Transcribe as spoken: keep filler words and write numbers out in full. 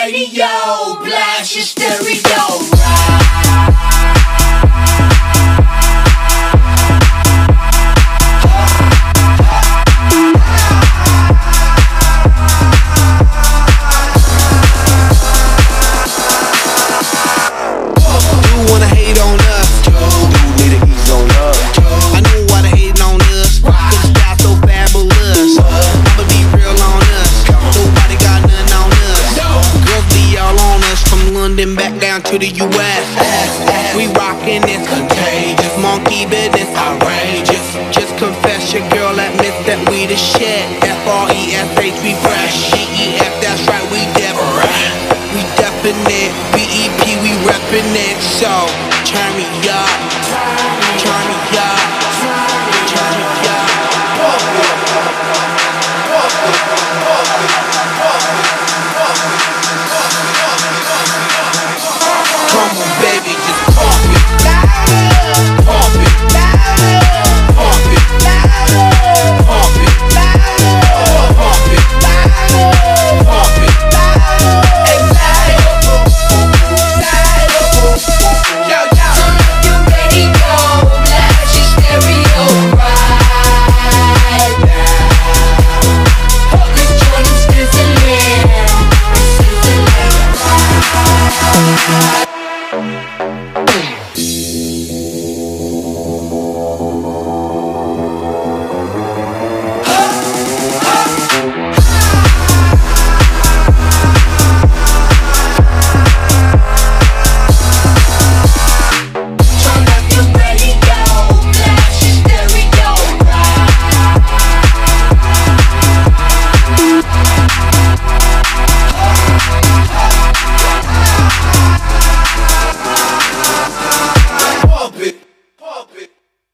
radio, blast your stereo. Back down to the U S We rockin' this contagious, monkey business outrageous. Just confess your girl admits that we the shit. F R E S H, we fresh.